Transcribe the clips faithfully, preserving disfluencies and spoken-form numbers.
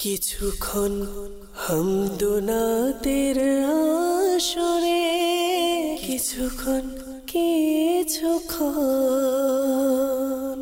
কিছুক্ষণ হামদুনাতের আসরে, কিছুক্ষণ কিছুক্ষণ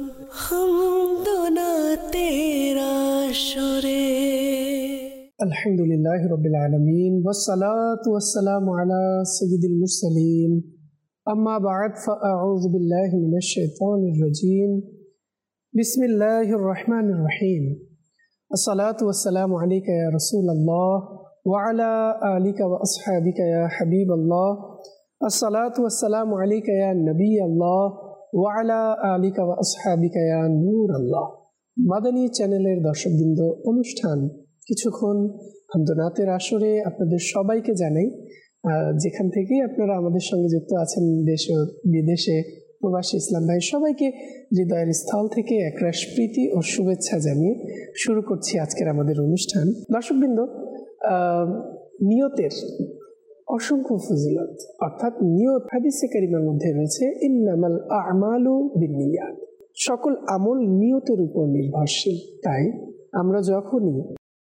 হামদুনাতের আসরে। আলহামদুলিল্লাহি রাব্বিল আলামিন ওয়াসসালাতু ওয়াসসালামু আলা সাইয়্যিদিল মুরসালিন, আম্মা বা'দ, ফাআউযু বিল্লাহি মিনাশ শাইতানির রাজীম। বিসমিল্লাহির রহমানির রহিম। আসসালাতু ওয়াসসালামু আলাইকা ইয়া রাসূলাল্লাহ ওয়া আলা আলিকা ওয়া আসহাবিকা ইয়া হাবিবাল্লাহ। আসসালাতু ওয়াসসালামু আলাইকা ইয়া নবিয়াল্লাহ ওয়া আলা আলিকা ওয়া আসহাবিকা ইয়া নূরাল্লাহ। মাদানী চ্যানেলের দর্শকবৃন্দ, অনুষ্ঠান কিছুক্ষণ হামদুনাতের আসরে আপনাদের সবাইকে জানাই, যেখান থেকেই আপনারা আমাদের সঙ্গে যুক্ত আছেন, দেশ ও বিদেশে প্রবাসী ইসলাম ভাই সবাইকে হৃদয়ের স্থল থেকে একরাশ প্রীতি ও শুভেচ্ছা জানিয়ে শুরু করছি আজকের আমাদের অনুষ্ঠান। দর্শকবৃন্দ, নিয়তের অসংখ্য ফজিলত, অর্থাৎ নিয়ত হাদিসে কারিমার মধ্যে রয়েছে ইন্নামাল আমালু বিন্নিয়াত, সকল আমল নিয়তের উপর নির্ভরশীল। তাই আমরা যখনই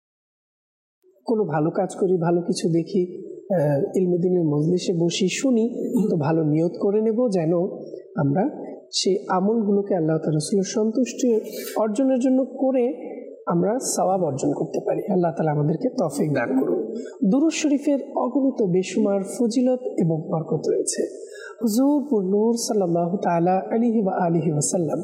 কোনো ভালো কাজ করি, ভালো কিছু দেখি, ইলমে দ্বীনের মজলিসে বসি, শুনি, তো ভালো নিয়ত করে নেব যেন আমরা সেই আমলগুলোকে আল্লাহ তাআলা রাসূলের সন্তুষ্টি অর্জনের জন্য করে আমরা সওয়াব অর্জন করতে পারি। আল্লাহ তাআলা আমাদেরকে তৌফিক দান করুন। দুরূদ শরীফের অগণিত বেশুমার ফজিলত এবং বরকত রয়েছে। হুজুর নূর সাল্লাল্লাহু তাআলা আলাইহি ওয়া আলিহি ওয়াসাল্লাম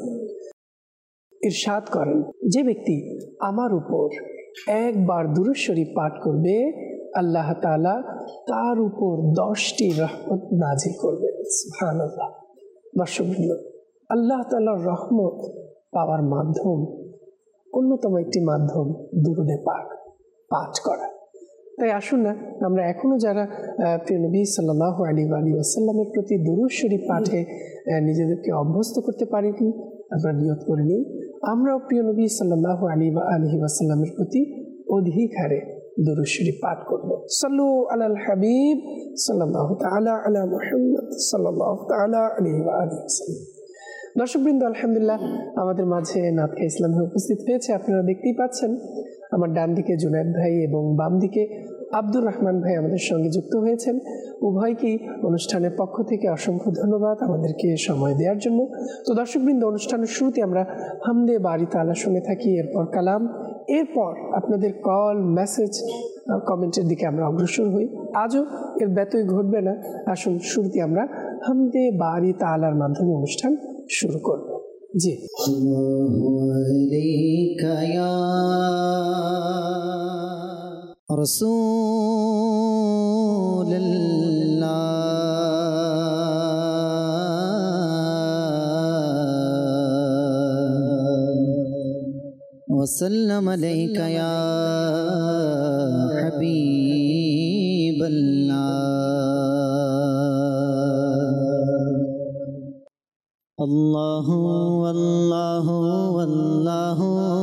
ইরশাদ করেন, যে ব্যক্তি আমার উপর একবার দুরূদ শরীফ পাঠ করবে, আল্লাহ তাআলা তার উপর দশটি রহমত নাজিল করবে। সুবহানাল্লাহ। দর্শকবৃন্দ, আল্লাহ তাআলার রহমত পাওয়ার মাধ্যম, অন্যতম একটি মাধ্যম দুরূদে পাক পাঠ করা। তাই আসুন না, আমরা এখনো যারা প্রিয় নবী সাল্লাল্লাহু আলাইহি ওয়াসাল্লামের প্রতি দুরূদ শরীফ পাঠে নিজেদেরকে অভ্যস্ত করতে পারিনি, আমরা নিয়ত করে নিই আমরাও প্রিয় নবী সাল্লাল্লাহু আলাইহি ওয়াসাল্লামের প্রতি অধিক হারে দুরূদ শরীফ পাঠ করব। সাল্লু আলাল হাবিব সাল্লাল্লাহু তাআলা আলা মুহাম্মদ সাল্লাল্লাহু তাআলা আলাইহি ওয়া আলিহি ওয়াসাল্লাম। দর্শকবৃন্দ, আলহামদুলিল্লাহ আমাদের মাঝে নাতখা ইসলাম উপস্থিত হয়েছে। আপনারা দেখতেই পাচ্ছেন, আমার ডান দিকে জুনায়েদ ভাই এবং বাম দিকে আব্দুর রহমান ভাই আমাদের সঙ্গে যুক্ত হয়েছেন। উভয়কেই অনুষ্ঠানের পক্ষ থেকে অসংখ্য ধন্যবাদ আমাদেরকে সময় দেওয়ার জন্য। তো দর্শকবৃন্দ, অনুষ্ঠানের শুরুতে আমরা হামদে বারি তাআলা শুনে থাকি, এরপর কালাম, এরপর আপনাদের কল, মেসেজ, কমেন্টের দিকে আমরা অগ্রসর হই। আজও এর ব্যতয় ঘটবে না। আসুন শুরুতে আমরা হামদে বারি তাআলার মাধ্যমে অনুষ্ঠান শুরু করব। জি, রাসূলুল্লাহ وسلم عليك يا حبيب الله الله الله الله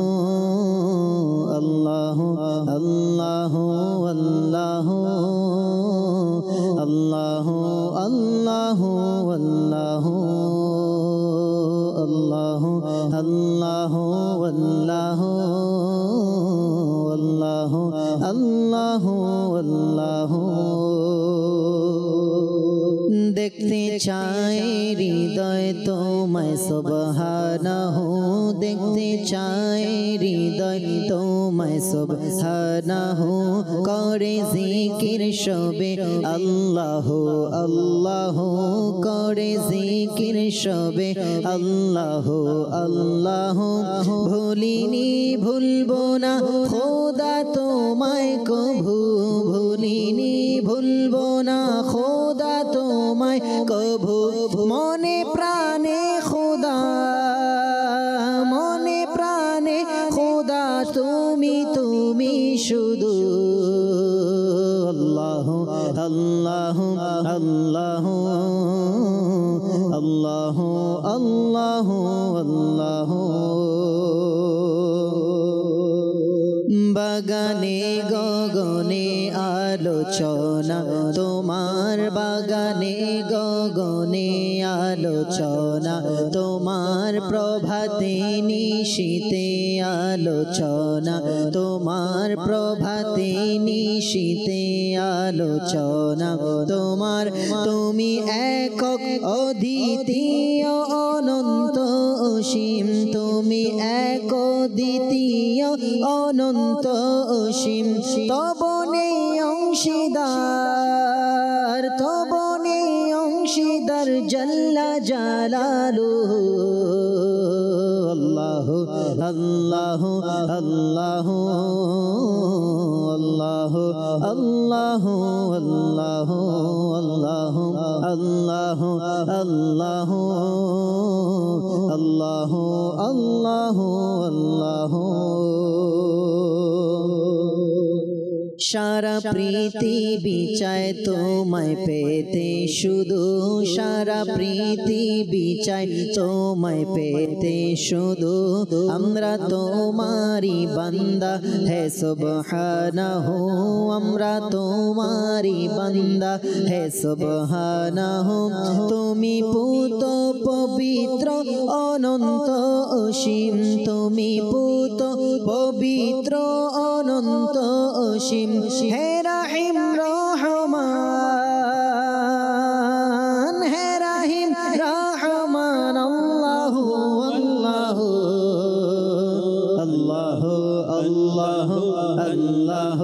الله الله الله الله الله الله الله الله والله والله الله والله দেখতে চাই হৃদয় তোমায় সুবহানাহু, দেখতে চাই হৃদয় তোমায় সুবহানাহু, করে জিকির সবে আল্লাহ আল্লাহ, করে জিকির সবে আল্লাহ আল্লাহ। ভুলিনি ভুলবো না খোদা তোমায় কভু, ভুলিনি ভুলবো না খোদা তোমায় কভু, মনে প্রাণে খোদা, মনে প্রাণে খোদা তুমি তুমি শুধু। আল্লাহ আল্লাহ আল্লাহ আল্লাহ আল্লাহ আল্লাহ। বাগানে গগনে আলোচনা তোমার, বাগানে গগনে আলোচনা তোমার, প্রভাতে নিশীতে আলোচনা তোমার প্রভাতে নিশীতে আলোচনা তোমার তুমি একক অদ্বিতীয় অনন্ত অসীম তুমি এক অদ্বিতীয় অনন্ত অসীম তবনে অংশীদার তবনে অংশীদার জাল্লা জালালুহু আল্লাহ আল্লাহ আল্লাহ আল্লাহ আল্লাহ আল্লাহ আল্লাহ আল্লাহ আল্লাহ আল্লাহ আল্লাহ আল্লাহ সারা পৃথিবী চায় তোমায় পেতে শুধু সারা পৃথিবী চায় তোমায় পেতে শুধু আমরা তোমারি বান্দা হে সুবহানাহু আমরা তোমারি বান্দা হে সুবহানাহু তুমি পুত পবিত্র অনন্ত অসীম তুমি পুত পবিত্র অনন্ত অসীম হে রাহিম রহমান হে রাহিম রহমান আল্লাহ আল্লাহ আল্লাহ আল্লাহ আল্লাহ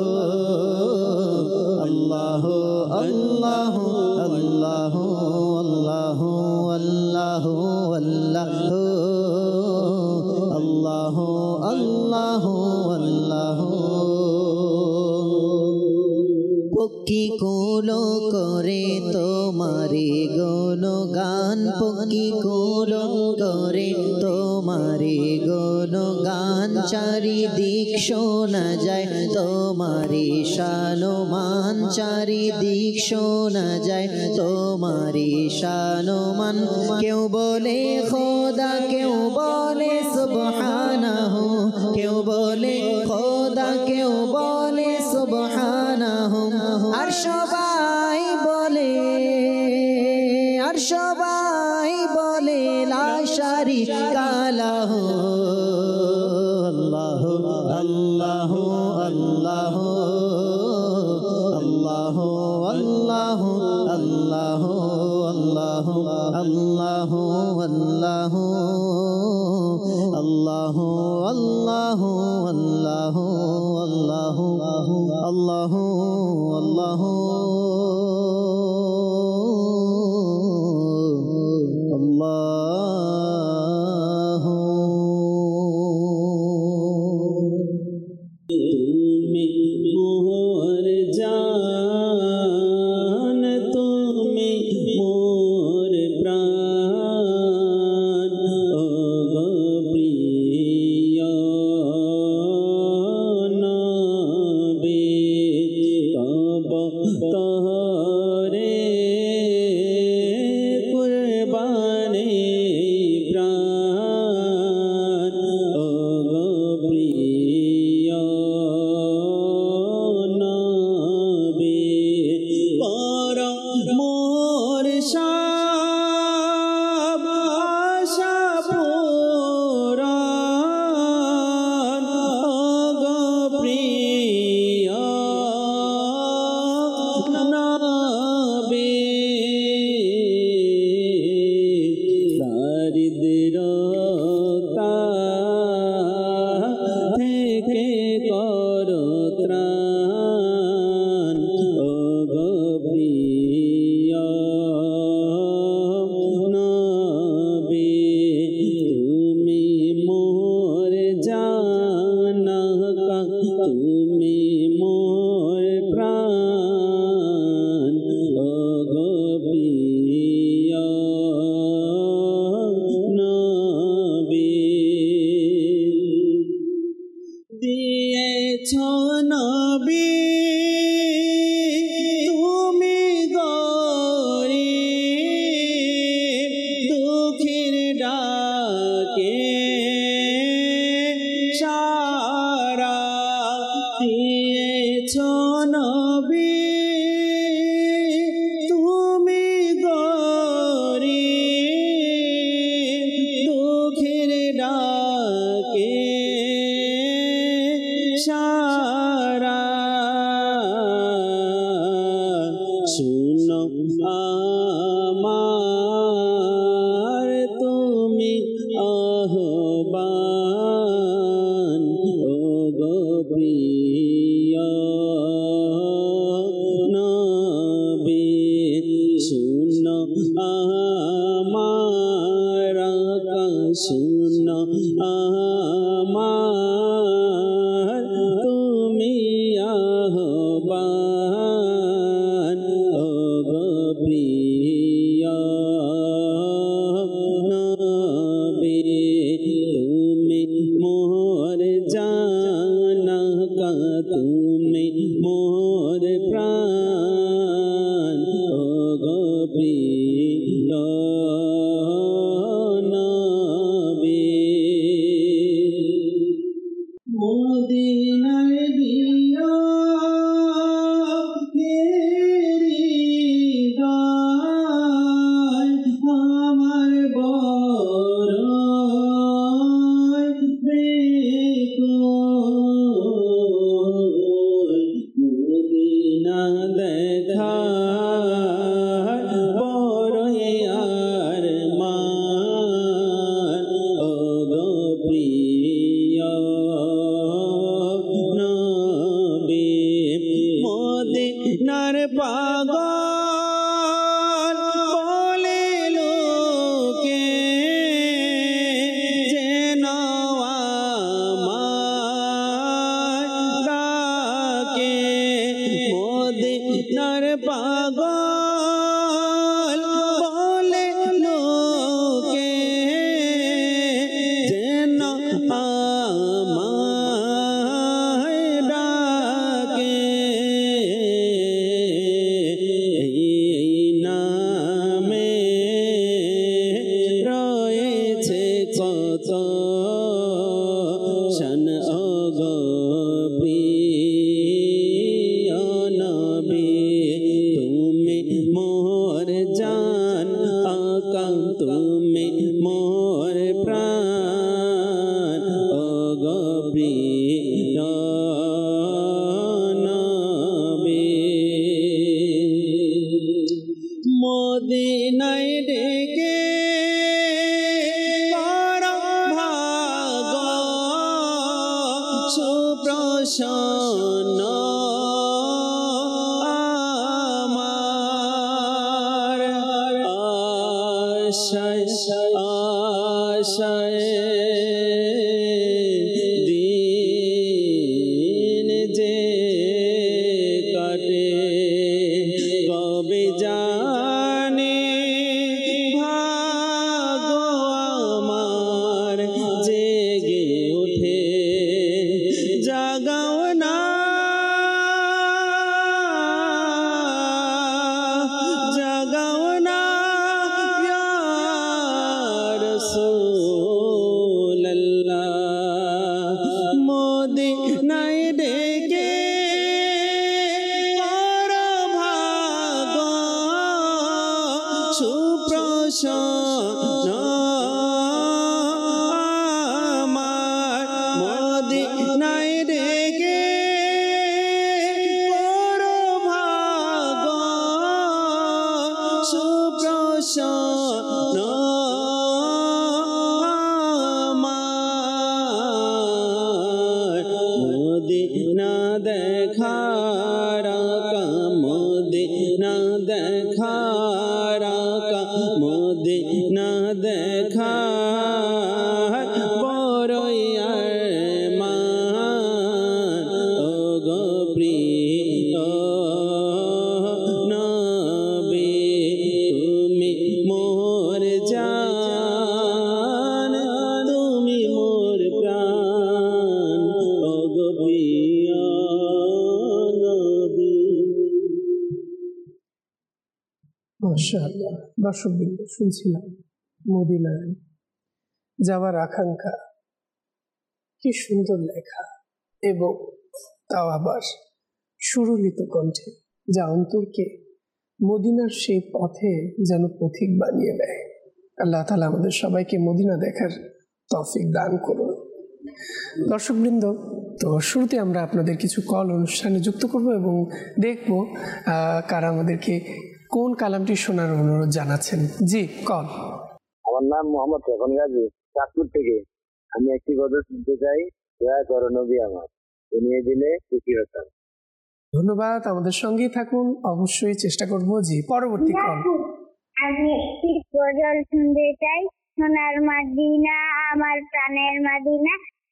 আল্লাহ আল্লাহ আল্লাহ আল্লাহ আল্লাহ আল্লাহ আল্লাহ আল্লাহ পক্ষী কুলো করে তোমারি গুণগান পক্ষী কুলো করে তোমারি গুণগান চারিদিক শোনা যায় তোমারি শানুমান চারিদিক শোনা যায় তোমারি শানুমান কেউ বলে খোদা কেউ বলে সুবহানাহু কেউ বলে খোদা কেউ বলে সুবহানাহু আর সবাই বলে আর সবাই বলে লা শারিকা লাহু আল্লাহ আল্লাহ আল্লাহ আল্লাহ আল্লাহ আল্লাহ আল্লাহ আল্লাহ আল্লাহ আল্লাহ আল্লাহ আল্লাহ আল্লাহ আল্লাহ আল্লাহ আল্লাহ তুমি মোর জান তুমি মোর প্রাণ ও গো প্রিয় নবী তব তহরে কুরবানে প্রাণ ও গো প্রিয় নবী পর মোর সব আশা পূরণ ও গো প্রিয় নবী দারিদ্রতা থেকে করো ত্রাণ ও গো প্রিয় নবী তুমি মোর জানকা তুমি মোর প্রাণ ও গো প্রিয় নবী দিয়েছ নবী তুমি গরিব দুঃখের ডাকে সারা দিয়েছ নবী তুমি গরিব দুঃখের ডাকে শুনো আমার তুমি আহ্বান ও গো প্রিয় নবী শুনো আমার শুনো আমার তুমি আহ্বান ও গো প্রিয় নবী তুমি মোর জানকা তুমি মোর প্রাণ ও গো প্রিয় মদিনায় দিও হৃদয় আমার বড় মদিনা দেখা বড় আর মান ও গো প্রিয় মদিনার পাগল বলে লোকে যেন আমায় ডাকে মদিনার পাগল বলে লোকে যেন আমায় ডাকে কত শন ও গো প্রিয় নবী তুমি মোর জান আকা তুমি মোর প্রাণ ও গো প্রিয় নবী মদিনায় ডেকে সুপ্রসন্ন আমার আশায় আশায় দিন যে কাটে কবে জানে ভাগ্য আমার জেগে ওঠে জাগাও না জাগাও না ইয়া রাসূলুল্লাহ মদিনায় ডেকে পর ভাগ সুপ্রসন্ন আমার মদিনায় ডেকে পর ভাগ সুপ্রসন্ন আমার মদিনা দেখার মদিনা দেখার মদিনা দেখার বড়ই আরমান ও গো প্রিয় নবী তুমি মোর জান তুমি মোর প্রাণ ও গো প্রিয় নবী। মাশাআল্লাহ, দর্শকবৃন্দ শুনছিলাম মদিনায় যাওয়ার আকাঙ্ক্ষা, কি সুন্দর লেখা এবং তাও আবার সুরলিত কণ্ঠে, যা অন্তরকে মদিনার সেই পথে যেন পথিক বানিয়ে দেয়। আল্লাহ তাআলা আমাদের সবাইকে মদিনা দেখার তৌফিক দান করুন। দর্শকবৃন্দ, তো শুরুতে আমরা আপনাদের কিছু কল অনুষ্ঠানে যুক্ত করব এবং দেখব কারা আমাদেরকে কোন কালামটি শোনার অনুরোধ জানাচ্ছেন। জি, কল। আমার নাম মোহাম্মদ তখন গাজী, চাঁদপুর থেকে। আমি একটি কথা শুনতে চাই, দয়া করো নবী আমার, শুনিয়ে দিলে খুশি হতাম। ধন্যবাদ, আমাদের সঙ্গেই থাকুন, অবশ্যই চেষ্টা করব। জি, পরবর্তী কল। আমি একটি গজল শুনতে চাই, সোনার মদিনা আমার প্রাণের মদিনা।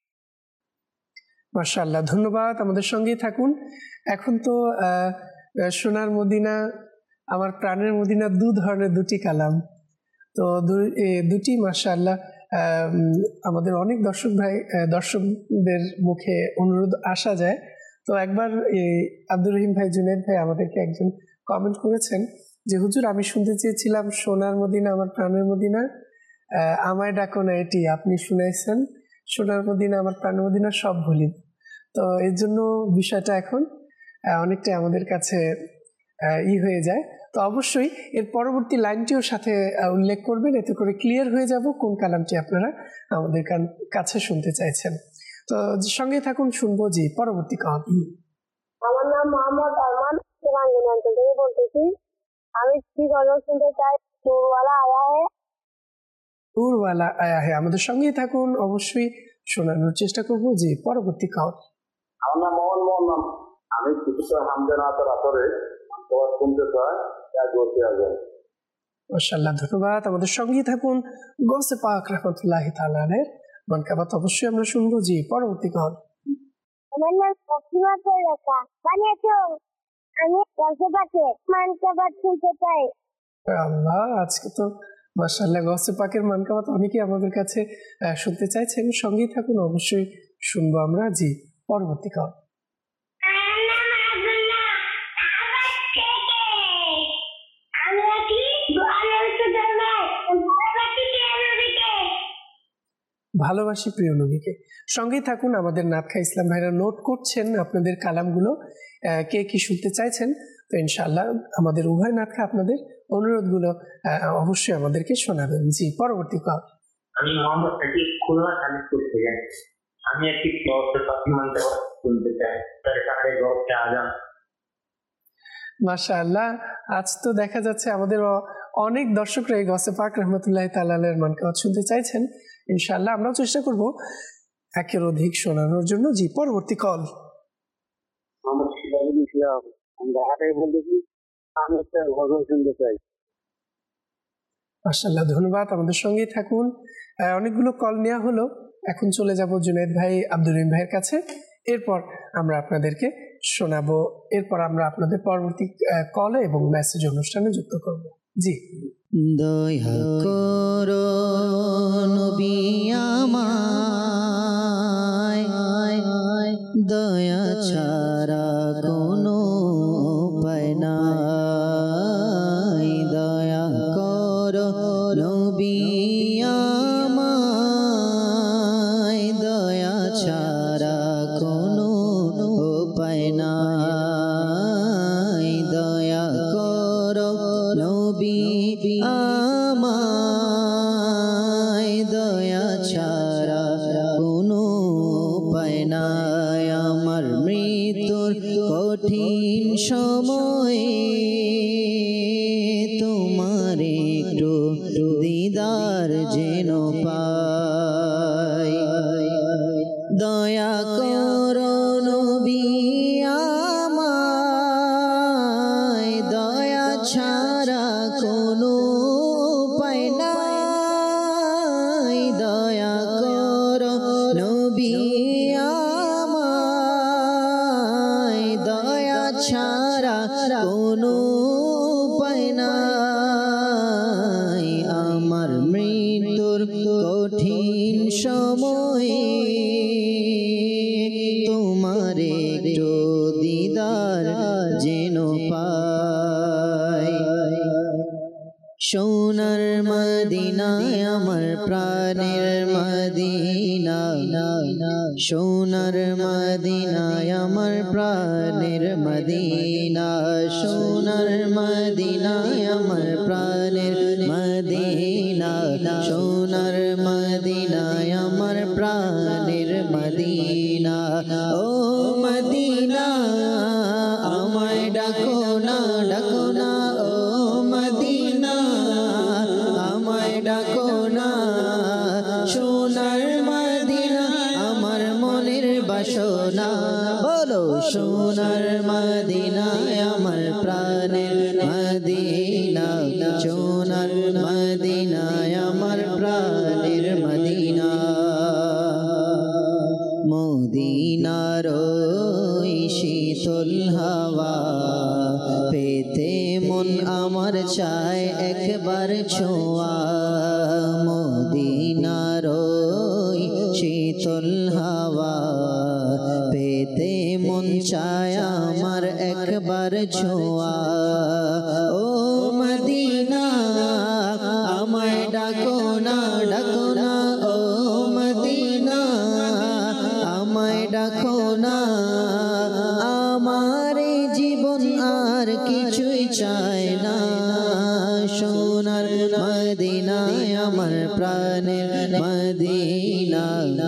মাশাআল্লাহ, ধন্যবাদ, আমাদের সঙ্গেই থাকুন। এখন তো সোনার মদিনা আমার প্রাণের মদিনা দু ধরনের দুটি কালাম, তো দুটি মাশাআল্লাহ আমাদের অনেক দর্শক ভাই দর্শকদের মুখে অনুরোধ আসা যায়। তো একবার আব্দুর রহিম ভাই, জুনাইদ ভাই আমাদেরকে একজন কমেন্ট করেছেন যে হুজুর, আমি শুনতে চেয়েছিলাম সোনার মদিনা আমার প্রাণের মদিনা, আমায় ডাকো না এটি আপনি শুনাইছেন, সোনার মদিনা আমার প্রাণের মদিনা সব ভুলি। তো এর জন্য বিষয়টা এখন অনেকটাই আমাদের কাছে ই হয়ে যায়। তো অবশ্যই এর পরবর্তী লাইনটিও সাথে উল্লেখ করবেন, এতে করে ক্লিয়ার হয়ে যাব কোন কালামটি আপনারা আমাদের কাছে শুনতে চাইছেন। তো সঙ্গে থাকুন, শুনবো। জি, পরবর্তী কালাম। আমার নাম মোহাম্মদ আরমান, রাঙ্গুনি অঞ্চল থেকে বলতেছি। আমি কি গজল শুনতে চাই, নূরওয়ালা আয়া হে। নূরওয়ালা আয়া হে, আমাদের সঙ্গেই থাকুন, অবশ্যই শোনানোর চেষ্টা করবো। জি, পরবর্তী কালাম। আমার নাম মোহন মোহন, আমি কিছুটা হামদান আতর আতরে শুনতে চাই, মাশাআল্লাহ, ধন্যবাদ, আমাদের সঙ্গেই থাকুন। গৌসে পাক রাহমাতুল্লাহি তাআলা আলাইহির মানকাবাত অবশ্যই আমরা শুনবো। জি, পরবর্তী কাল। আমার নাম ফাতিমা রেখা, বানিয়েছো আমি গৌসে পাকের মানকাবাত শুনতে চাই। আল্লাহ, আজকে তো মাশাআল্লাহ গৌসে পাকের মানকাবাত অনেকেই আমাদের কাছে শুনতে চাইছেন, সঙ্গেই থাকুন, অবশ্যই শুনবো আমরা। জি, পরবর্তী কাল। ভালোবাসি প্রিয় নবীকে, সঙ্গেই থাকুন। আমাদের নাতখা ইসলাম ভাইরা নোট করছেন আপনাদের কালামগুলো, কে কি শুনতে চাইছেন। তো ইনশাআল্লাহ আমাদের উভয় নাতখা আপনাদের অনুরোধগুলো অবশ্যই আমাদেরকে শোনাবেন। জি, পরবর্তী কাল। আমি মোহাম্মদ সাকিব, খুলনা কালিশপুর থেকে। আমি একটি শুনতে চাই, তার সাথে গৌসে আজম। মাশাআল্লাহ, আজ তো দেখা যাচ্ছে আমাদের অনেক দর্শকরা এই গৌসে পাক রাহমাতুল্লাহি তাআলা আলাইহির মানকাবাত শুনতে চাইছেন। ইনশাআল্লাহ আমরাও চেষ্টা করব একের অধিক শোনানোর জন্য। জি, পরবর্তী কল। মোহাম্মদ সিরাজুল ইসলাম, আমি ঢাকা থেকে বলতেছি, আমি একটা গজল শুনতে চাই। মাশাআল্লাহ, ধন্যবাদ, আমাদের সঙ্গেই থাকুন। অনেকগুলো কল নেওয়া হলো, এখন চলে যাব জুনাইদ ভাই, আব্দুর রহিম ভাইয়ের কাছে, এরপর আমরা আপনাদেরকে শোনাবো, এরপর আমরা আপনাদের পরবর্তী কলে এবং মেসেজ অনুষ্ঠানে যুক্ত করব। জি। দয়া করো নবী আমায়, দয়া ছাড়া কোনো উপায় নাই। দয়া করো নবী আমায়, দয়া ছাড়া কোনো উপায় নাই। দয়া করো নবী আমায়, দয়া ছাড়া কোনো উপায় নাই। আমার মৃত্যুর কঠিন সময়ে তোমার একটু দিদার যেন পাই। দয়া করো নবী আমায়, দয়া ছাড়া কোনো উপায় নাই। দয়া করো নবী আমায়, দয়া ছাড়া কোনো উপায় নাই। আমার মৃত্যুর কঠিন সময়ে তোমার একটু দিদার যেন পাই। সোনার মদিনায় আমার প্রাণের মদিনা, সোনার মদিনায় আমার প্রাণের মদিনা, সোনার মদিনায় আমার প্রাণের মদিনা, সোনার মদিনায় আমার প্রাণের মদিনা। ও সোনার মদিনায় আমার প্রাণের মদিনা সোনার মদিনায় আমার প্রাণের মদিনা মদিনার ওই শীতল হাওয়া পেতে মন আমার চায় একবার ছোঁয়া মদিনার ওই শীতল হাওয়া পেতে মন চায় আমার একবার ছোঁয়া ও মদিনা আমায় ডাকো না ডাকো না ও মদিনা আমায় ডাকো না আমার জীবন আর কিছুই চায় না সোনার মদিনায় আমার প্রাণের মদিনা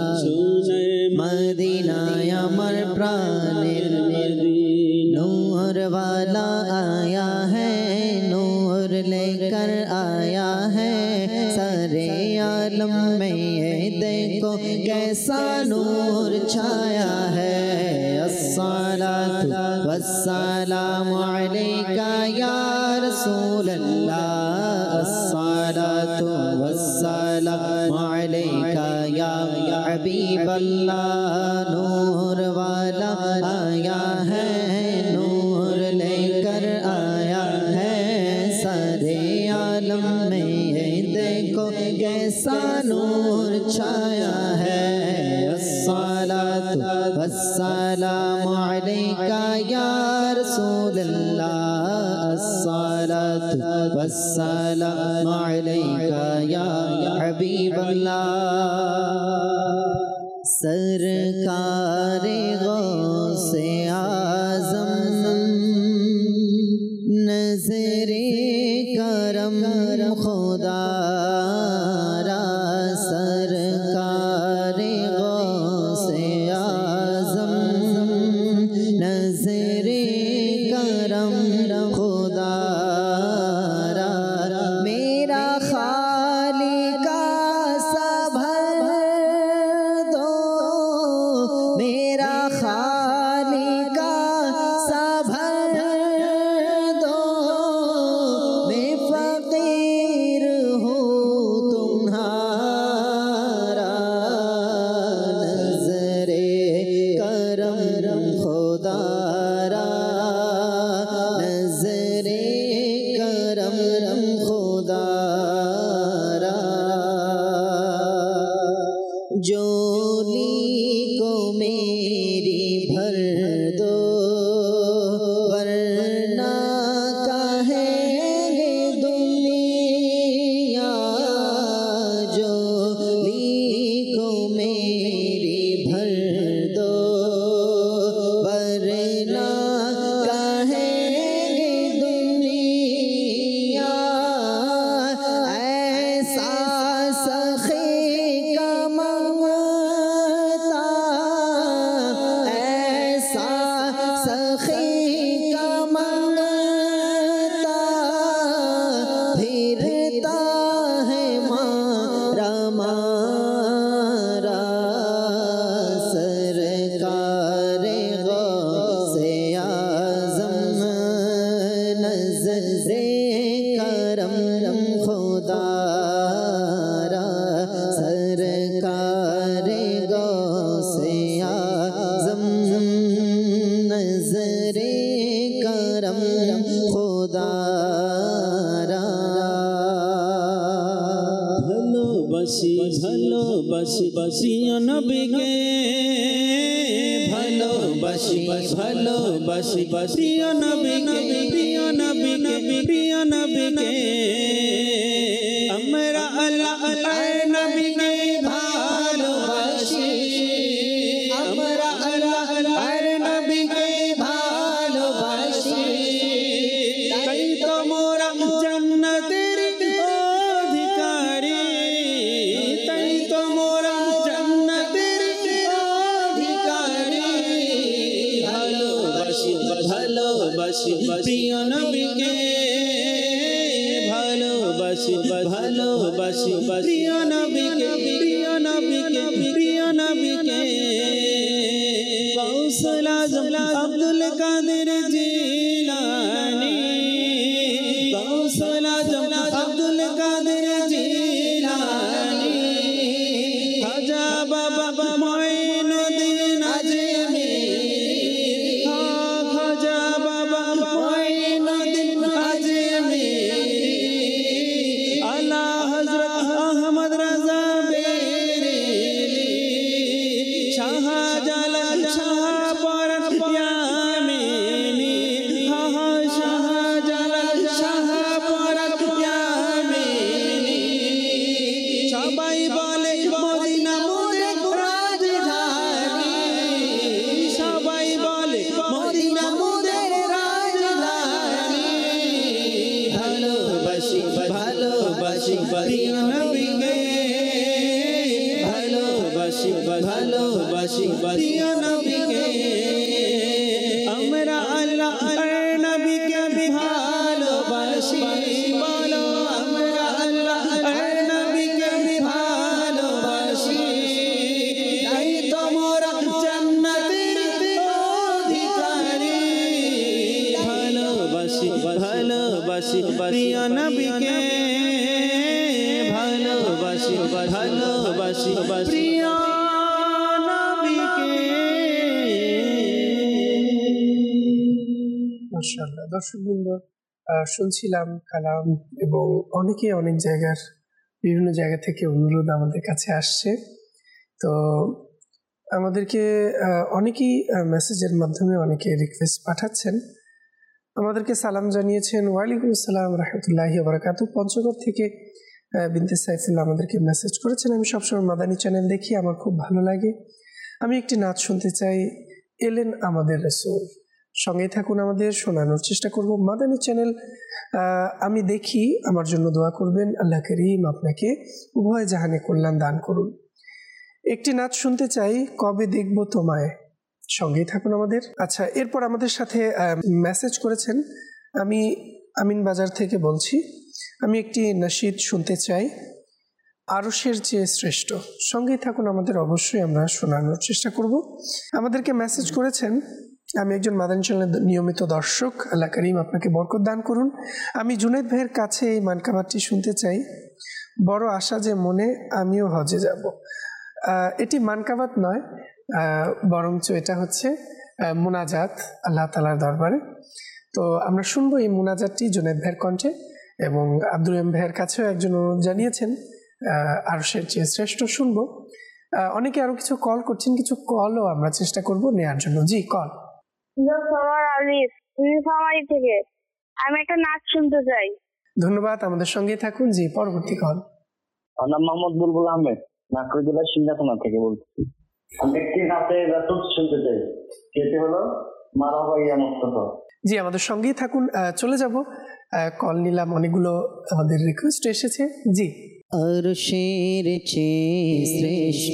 মদিনায় আমার প্রাণের नूर वाला आया है नूर लेकर आया है सारे आलम में ये देखो कैसा नूर छाया है अस्सलातु वस्सलामु अलैका या रसूल अल्लाह अस्सलातु वस्सलामु अलैका या हबीब अल्लाह नूर वाला आया है नूर लेकर आया है सारे आलम में ये देखो कैसा नूर छाया है अस्सलातु वस्सलामु अलैका या रसूल अल्लाह अस्सलातु वस्सलामु अलैका या हबीब अल्लाह सरकारे गौसे आज़म नज़रे करम खुदा रा सरकारे गौसे आज़म नज़रे करम खुदा रा मेरा खालिका सभर दो मेरा खालिका सभर दो मैं फकीर हूँ तुम्हारा नज़रे करम खुदा रा नज़रे करम खुदा रा जोली को मेरी भर दो वरना कहेंगे दुनिया जोली को मेरी भर दो वरना कहेंगे दुनिया ऐसा सखी का मंगता ऐसा सखी का मंगता फिरता है मारा मारा सरकारे गौसे आज़म नज़रे करम खुदा रा सरकारे गौसे आज़म नज़रे करम खुदा रा ভালোবাসি ভালোবাসি বাসিয়া নবীকে ভালোবাসি ভালোবাসি বাসিয়া নবীকে প্রিয় নবীকে প্রিয় নবীকে আমরা আল্লাহ আল্লাহর নবীকে ভালোবাসি আমরা আল্লাহ আল্লাহর নবীকে ভালোবাসি তাই তো মোরা জান্নাতের অধিকারী তাই তো মোরা জান্নাতের অধিকারী ভালোবাসি ভালোবাসি প্রিয় নবীকে ভালোবাসি ভালোবাসি প্রিয় নবীকে প্রিয় নবীকে প্রিয় নবীকে গাউসুল আজম আব্দুল কাদের জিলানী গাউসুল আজম আব্দুল কাদের জিলানী খাজা বাবা মঈনুদ্দিন আজমেরি খাজা বাবা মঈনুদ্দিন আজমেরি আলা হযরত আহমদ রাজা বেরেলি শাহজালাল শাহপরান ইয়ামেনি হা শাহজালাল শাহপরান ইয়ামেনি সবাই বলে মদিনা মোদের রাজধানী সবাই বলে মদিনা মোদের রাজধানী ভালোবাসি ভালোবাসি প্রিয় নবীকে ভালোবাসি ভালোবাসি প্রিয় নবীকে আমরা আল্লাহ নবীকে ভালোবাসি বলো আমরা আল্লাহ নবীকে ভালোবাসি তাই তোমরা জান্নাতের অধিকারী ভালোবাসি ভালোবাসি প্রিয় নবীকে ভালোবাসি ভালোবাসি প্রিয় নবীকে। মাশাআল্লাহ, দর্শকবৃন্দ, আহ, শুনছিলাম কালাম এবং অনেকে অনেক জায়গার বিভিন্ন জায়গা থেকে অনুরোধ আমাদের কাছে আসছে। তো আমাদেরকে আহ, অনেকেই মেসেজের মাধ্যমে অনেকে রিকোয়েস্ট পাঠাচ্ছেন, আমাদেরকে সালাম জানিয়েছেন। ওয়ালাইকুম আসসালাম রহমতুল্লাহি ওয়া বারাকাতুহু। পঞ্চগড় থেকে আহ, বিনতে সাইফুল্লাহ আমাদেরকে মেসেজ করেছেন, আমি সবসময় মাদানী চ্যানেল দেখি, আমার খুব ভালো লাগে, আমি একটি নাচ শুনতে চাই, এলেন আমাদের রাসূল। সঙ্গে থাকুন, আমাদের শোনানোর চেষ্টা করব। মাদানী চ্যানেল আমি দেখি, আমার জন্য দোয়া করবেন, আল্লাহ করিম আপনাকে উভয় জাহানে কল্যাণ দান করুন। একটি নাচ শুনতে চাই, কবে দেখব তোমায়। সঙ্গেই থাকুন আমাদের। আচ্ছা, এরপর আমাদের সাথে মেসেজ করেছেন, আমি আমিন বাজার থেকে বলছি, আমি একটি নাশিদ শুনতে চাই, আরশের চেয়ে শ্রেষ্ঠ। সঙ্গেই থাকুন আমাদের, অবশ্যই আমরা শোনানোর চেষ্টা করব। আমাদেরকে মেসেজ করেছেন, আমি একজন মাদানী চ্যানেলের নিয়মিত দর্শক, আল্লাহ করিম আপনাকে বরকত দান করুন। আমি জুনাইদ ভাইয়ের কাছে এই মানকাবাতটি শুনতে চাই, বড় আশা যে মনে, আমিও হজে যাব। এটি মানকাবাত নয়, বরঞ্চ এটা হচ্ছে মুনাজাত আল্লাহ তাআলার দরবারে। তো আমরা শুনবো এই মুনাজাতটি জুনাইদ ভাইয়ের কণ্ঠে, এবং আব্দুল রহিম ভাইয়ের কাছেও একজন অনুরোধ জানিয়েছেন আরশের চেয়ে শ্রেষ্ঠ শুনবো। অনেকে আরো কিছু কল করছেন, কিছু কলও আমরা চেষ্টা করব নেওয়ার জন্য। জি, কল। থেকে আমি একটা নাচ শুনতে চাই। ধন্যবাদ, আমাদের সঙ্গে থাকুন। জি, পরবর্তী কল। আমার নাম মোহাম্মদ বুলবুল আহমেদ, নাগপুর জেলার সিংহাসনা থেকে বলছি। আমি একটি নাচের রাসূল শুনতে চাই, সেটি হলো মারহাবা ইয়া মুস্তাফা। জি, আমাদের সঙ্গেই থাকুন। চলে যাব, কল নিলাম, অনেকগুলো আমাদের রিকোয়েস্ট এসেছে। জি। আরশের চেয়ে শ্রেষ্ঠ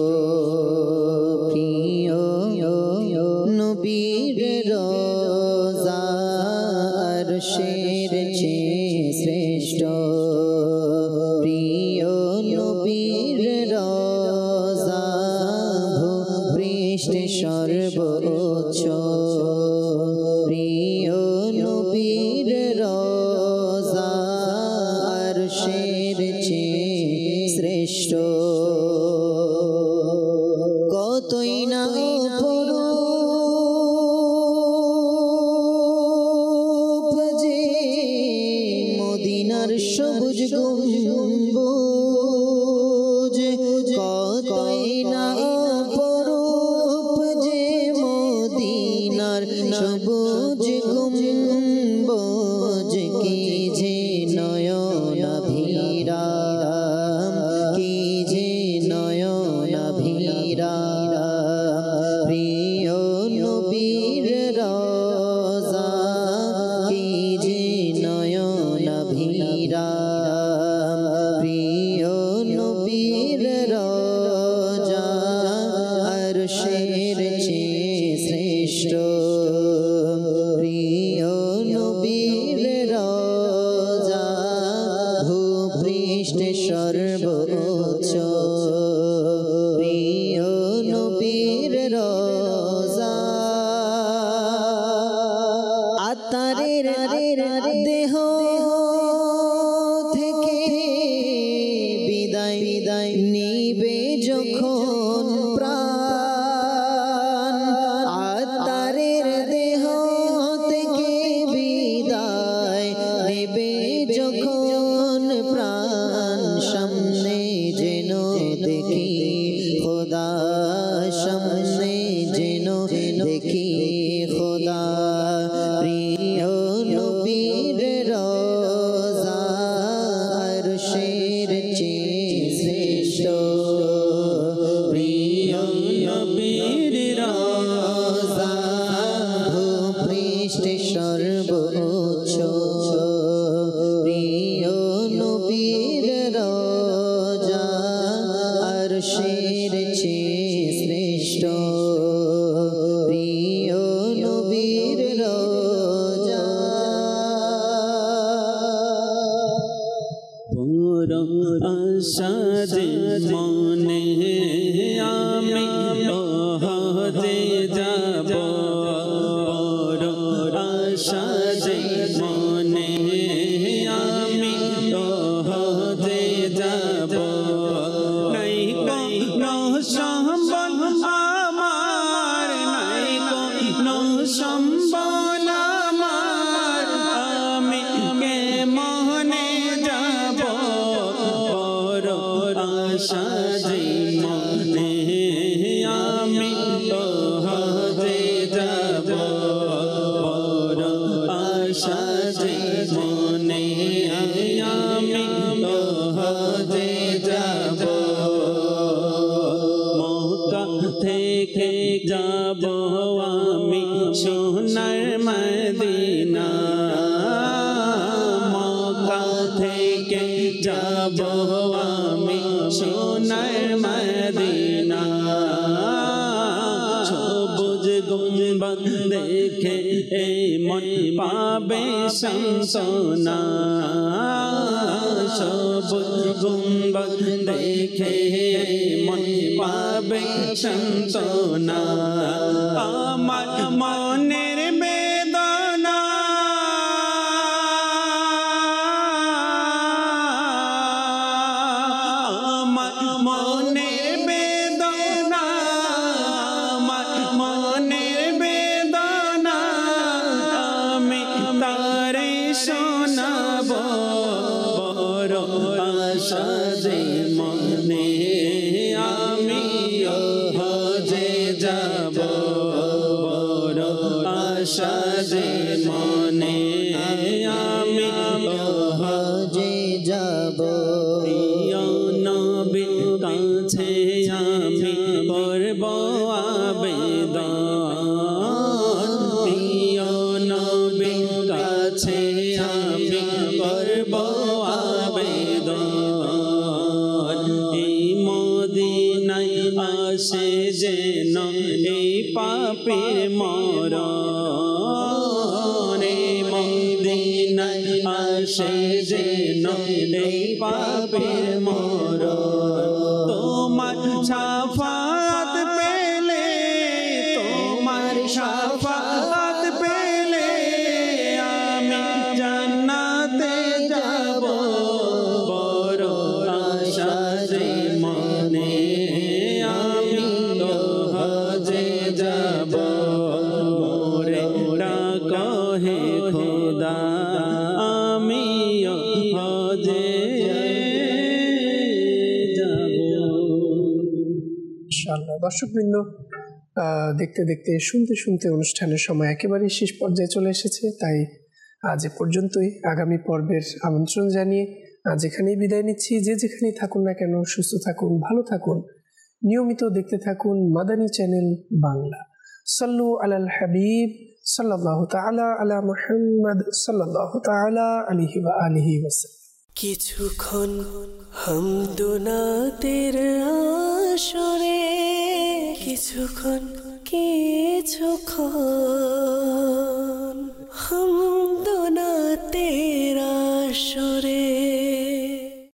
প্রিয় নবীর রোজা, আরশের চেয়ে শ্রেষ্ঠ প্রিয় নবীর রোজা, ভূপৃষ্ঠে সর্বোচ্চ প্রিয় নবীর রোজা, আরশের চেয়ে শ্রেষ্ঠ। কতই না অপরূপ যে মদিনার সবুজ গম্বুজ, কতই না অপরূপ যে মদিনার সবুজ গম্বুজ, কি যে নয়নাভিরাম, কি যে নয়নাভিরাম, প্রিয় নবীর রোজা, কি যে নয়নাভিরাম, প্রিয় নবীর রোজা, আরশের চেয়ে শ্রেষ্ঠ প্রিয় নবীর আত্মারের দেহ থেকে বিদায় বিদায় নিবে যখন প্রাণ আত্মারের দেহ থেকে বিদায় নেবে যখন প্রাণ সামনে যেন দেখি খোদা সামনে যেন দেখি খোদা প্রিয় নবীর রোজা আরশের চেয়ে শ্রেষ্ঠ প্রিয় নবীর রোজা ভূপৃষ্ঠে সর্বোচ্চ প্রিয় নবীর রোজা আরশের চেয়ে শ্রেষ্ঠ প্রিয় নবীর রোজা পুরো আশাদে মনে আমি ওহদে যাব পুরো আশাদে মনে আমি ওহদে যাব নাই কোনো সম্বল আমার নাই কোনো সম্বল আমার আমি কে মনে যাব বড় আশা যে মনে আমি ওহদে যাব বড় আশা যে মনে আমি ওহদে যাব মক্কা থেকে যাব আমি সোনার মদিনা মক্কা থেকে যাব আমি সোনার মদিনা সবুজ গুম্বদ দেখে এই মন পাবে সান্তনা সবুজ গুম্বদ দেখে মন পাবে সান্তনা আমার মনের বেদনা আমার মনের বেদনা আমার মনের বেদনা আমি তারে শোনাব বড় আশা যে মনে আমি ওহদে যাব বড় আশা যে মনে আমি ওহদে যাব প্রিয় নবীর কাছে আমি করব আবেদন প্রিয় নবীর কাছে আমি করব আবেদন এই মদিনায় আসে যেন এই পাপের মরণ এই মদিনায় আসে যেন এই পাপের মরণ তোমার শাফাত পেলে তোমার শাফাত পেলে আমি জান্নাতে যাব বড় আশা যে মনে আমি ওহদে যাব মোরে ডাকে খোদা আমি ওহদে যাব ইনশাআল্লাহ দর্শকবৃন্দ আহ, দেখতে দেখতে শুনতে শুনতে অনুষ্ঠানের সময় একেবারেই শেষ পর্যায়ে চলে এসেছে, তাই আজ এ পর্যন্তই। আগামী পর্বের আমন্ত্রণ জানিয়ে আজ এখানেই বিদায় নিচ্ছি। যে যেখানেই থাকুন না কেন সুস্থ থাকুন, ভালো থাকুন, নিয়মিত দেখতে থাকুন মাদানী চ্যানেল বাংলা। সাল্লু আলাল হাবিব সাল্লাল্লাহু তাআলা আলা মুহাম্মদ সাল্লাল্লাহু তাআলা আলাইহি ওয়া আলিহি ওয়াসাল্লাম। কিছুক্ষণ হামদোনাতের আসরে কিছুক্ষণ কিছুক্ষণ হামদোনাতের আসরে